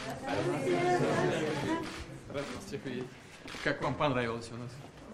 Рад вас всех видеть. Как вам понравилось у нас?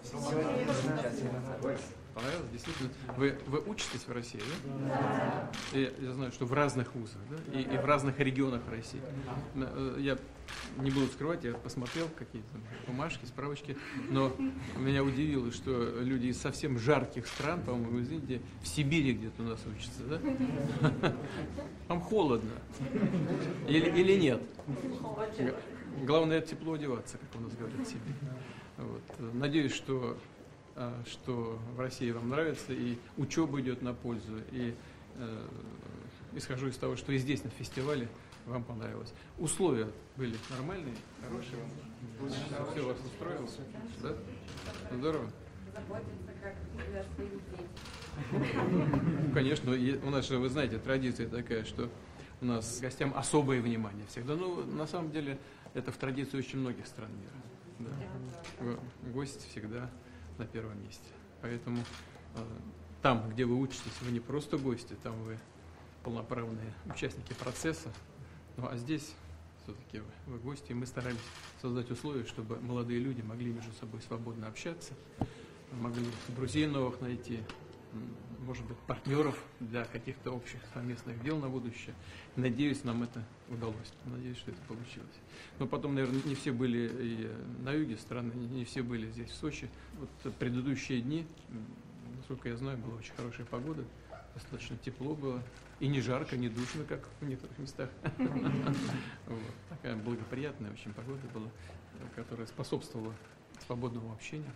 Понравилось? Действительно. Вы учитесь в России, да? Да. Я знаю, что в разных вузах, да? И в разных регионах России. Я не буду скрывать, я посмотрел какие-то бумажки, справочки, но меня удивило, что люди из совсем жарких стран, по-моему, вы знаете, в Сибири где-то у нас учатся, да? Там холодно. Или нет? Главное тепло одеваться, как у нас говорят в Сибири. Вот. Надеюсь, что в России вам нравится, и учеба идет на пользу, и исхожу из того, что и здесь на фестивале вам понравилось. Условия были нормальные, хорошие вам? Все вас устроило? Да? Здорово? Заботиться как для своих детей. Конечно, у нас же, вы знаете, традиция такая, что у нас гостям особое внимание всегда. Ну, на самом деле, это в традиции очень многих стран мира. Да. Гость всегда на первом месте. Поэтому там, где вы учитесь, вы не просто гости, там вы полноправные участники процесса. Ну а здесь все-таки вы гости, и мы старались создать условия, чтобы молодые люди могли между собой свободно общаться, могли друзей новых найти, может быть, партнеров для каких-то общих совместных дел на будущее. Надеюсь, нам это удалось. Надеюсь, что это получилось. Но потом, наверное, не все были и на юге страны, не все были здесь, в Сочи. Вот предыдущие дни, насколько я знаю, была очень хорошая погода, достаточно тепло было. И не жарко, не душно, как в некоторых местах. Такая благоприятная очень погода была, которая способствовала свободному общению.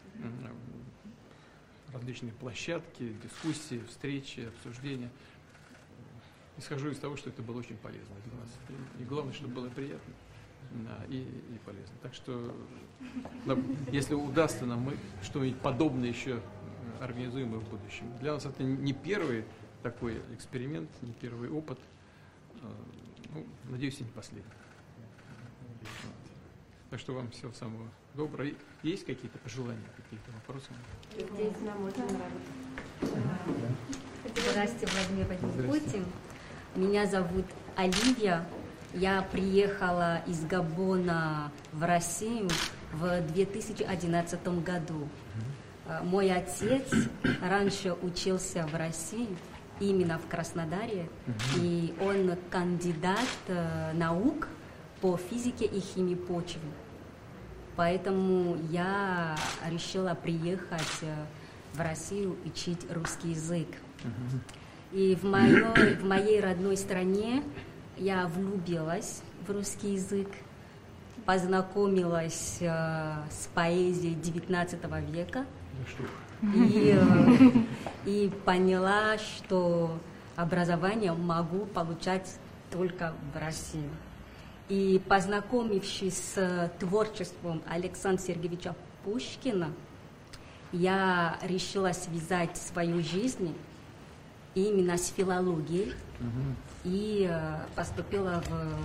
Различные площадки, дискуссии, встречи, обсуждения. Исхожу из того, что это было очень полезно для нас. И главное, чтобы было приятно и полезно. Так что, если удастся нам, мы что-нибудь подобное еще организуем и в будущем. Для нас это не первый такой эксперимент, не первый опыт. Ну, надеюсь, и не последний. Так что вам всего самого доброго. Есть какие-то пожелания, какие-то вопросы? Здесь нам очень нравится. Здравствуйте, Владимир Владимирович. Меня зовут Оливия. Я приехала из Габона в Россию в 2011 году. Мой отец раньше учился в России, именно в Краснодаре, и он кандидат наук по физике и химии почвы. Поэтому я решила приехать в Россию учить русский язык. И в моей родной стране я влюбилась в русский язык, познакомилась с поэзией XIX века и поняла, что образование могу получать только в России. И познакомившись с творчеством Александра Сергеевича Пушкина, я решила связать свою жизнь именно с филологией и поступила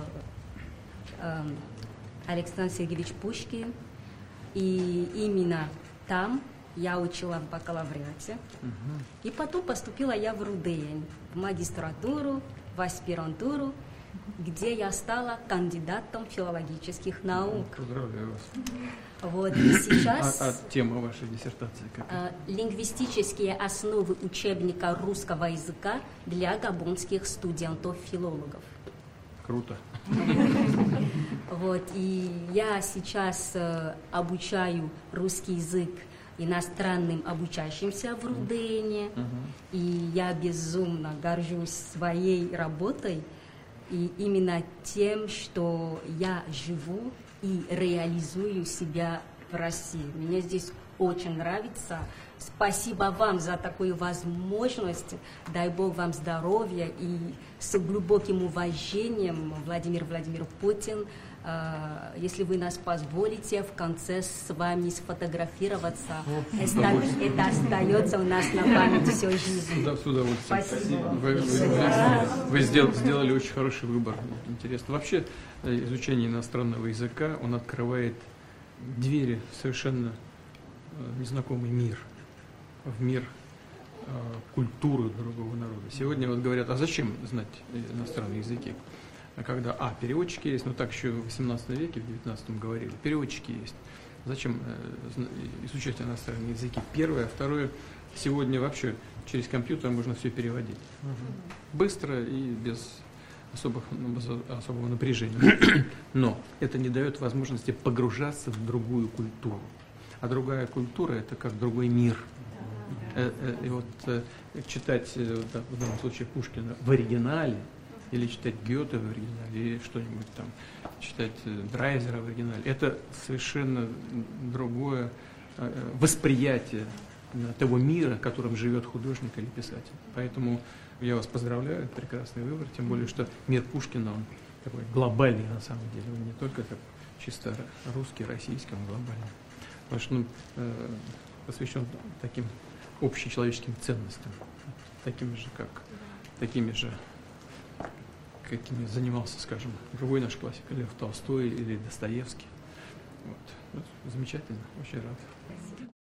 в Александр Сергеевич Пушкин. И именно там я учила в бакалавриате. И потом поступила я в РУДН, в магистратуру, в аспирантуру, где я стала кандидатом филологических наук. Поздравляю вас. Вот, и сейчас... тема вашей диссертации какая? Лингвистические основы учебника русского языка для габонских студентов-филологов. Круто. Вот, и я сейчас обучаю русский язык иностранным обучающимся в РУДНе, и я безумно горжусь своей работой и именно тем, что я живу и реализую себя в России. Мне здесь очень нравится. Спасибо вам за такую возможность. Дай Бог вам здоровья. И с глубоким уважением, Владимир Владимирович Путин, если вы нас позволите, в конце с вами сфотографироваться. Это остается у нас на память всю жизнь. Да, с удовольствием. Спасибо. Вы сделали очень хороший выбор. Интересно. Вообще, изучение иностранного языка, он открывает двери в совершенно незнакомый мир, в мир культуры другого народа. Сегодня вот говорят, а зачем знать иностранные языки? когда, переводчики есть, но так еще в 18 веке, в 19 говорили, переводчики есть. Зачем изучать иностранные языки? Первое, второе, сегодня вообще через компьютер можно все переводить. Быстро и без особого напряжения. Но это не дает возможности погружаться в другую культуру. А другая культура – это как другой мир. И вот читать, в данном случае, Пушкина в оригинале, или читать Гёте в оригинале, или что-нибудь там, читать Драйзера в оригинале, это совершенно другое восприятие того мира, в котором живет художник или писатель. Поэтому я вас поздравляю, прекрасный выбор, тем более, что мир Пушкина, он такой глобальный на самом деле, он не только как чисто русский, российский, он глобальный. Потому что он посвящен таким общечеловеческим ценностям, такими же, какими занимался, скажем, другой наш классик, Лев Толстой или Достоевский. Вот. Замечательно, очень рад.